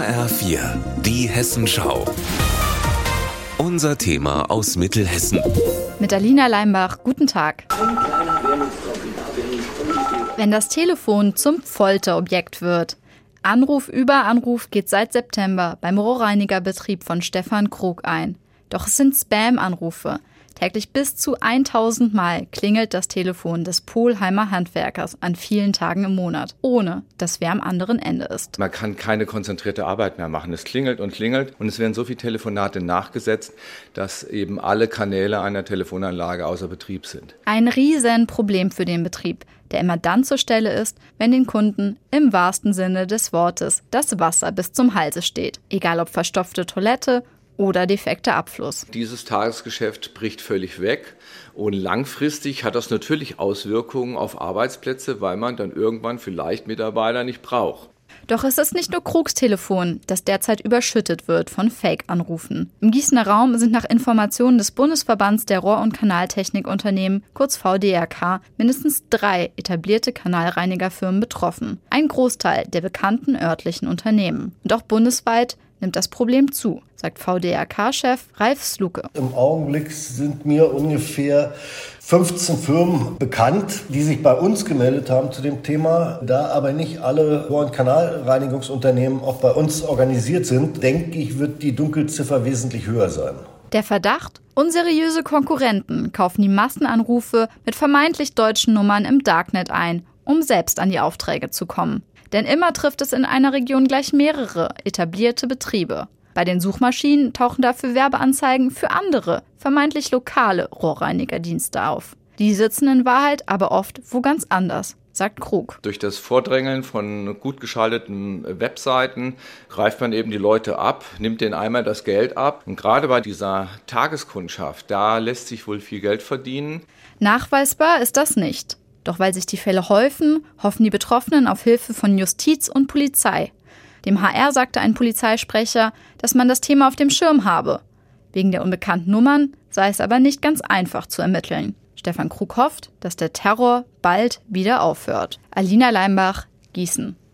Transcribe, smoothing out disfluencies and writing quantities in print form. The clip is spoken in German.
HR4, die Hessenschau. Unser Thema aus Mittelhessen. Mit Alina Leimbach, guten Tag. Wenn das Telefon zum Folterobjekt wird. Anruf über Anruf geht seit September beim Rohrreinigerbetrieb von Stefan Krug ein. Doch es sind Spam-Anrufe. Täglich bis zu 1000 Mal klingelt das Telefon des Pohlheimer Handwerkers an vielen Tagen im Monat, ohne dass wer am anderen Ende ist. Man kann keine konzentrierte Arbeit mehr machen. Es klingelt und es werden so viele Telefonate nachgesetzt, dass eben alle Kanäle einer Telefonanlage außer Betrieb sind. Ein Riesenproblem für den Betrieb, der immer dann zur Stelle ist, wenn den Kunden im wahrsten Sinne des Wortes das Wasser bis zum Halse steht. Egal ob verstopfte Toilette oder defekter Abfluss. Dieses Tagesgeschäft bricht völlig weg und langfristig hat das natürlich Auswirkungen auf Arbeitsplätze, weil man dann irgendwann vielleicht Mitarbeiter nicht braucht. Doch es ist nicht nur Krugs Telefon, das derzeit überschüttet wird von Fake-Anrufen. Im Gießener Raum sind nach Informationen des Bundesverbands der Rohr- und Kanaltechnikunternehmen, kurz VDRK, mindestens 3 etablierte Kanalreinigerfirmen betroffen. Ein Großteil der bekannten örtlichen Unternehmen. Und auch bundesweit nimmt das Problem zu, sagt VDRK-Chef Ralf Sluke. Im Augenblick sind mir ungefähr 15 Firmen bekannt, die sich bei uns gemeldet haben zu dem Thema. Da aber nicht alle Rohr- und Kanalreinigungsunternehmen auch bei uns organisiert sind, denke ich, wird die Dunkelziffer wesentlich höher sein. Der Verdacht? Unseriöse Konkurrenten kaufen die Massenanrufe mit vermeintlich deutschen Nummern im Darknet ein, um selbst an die Aufträge zu kommen. Denn immer trifft es in einer Region gleich mehrere etablierte Betriebe. Bei den Suchmaschinen tauchen dafür Werbeanzeigen für andere, vermeintlich lokale Rohrreinigerdienste auf. Die sitzen in Wahrheit aber oft wo ganz anders, sagt Krug. Durch das Vordrängeln von gut geschalteten Webseiten greift man eben die Leute ab, nimmt denen einmal das Geld ab. Und gerade bei dieser Tageskundschaft, da lässt sich wohl viel Geld verdienen. Nachweisbar ist das nicht. Doch weil sich die Fälle häufen, hoffen die Betroffenen auf Hilfe von Justiz und Polizei. Dem HR sagte ein Polizeisprecher, dass man das Thema auf dem Schirm habe. Wegen der unbekannten Nummern sei es aber nicht ganz einfach zu ermitteln. Stefan Krug hofft, dass der Terror bald wieder aufhört. Alina Leimbach, Gießen.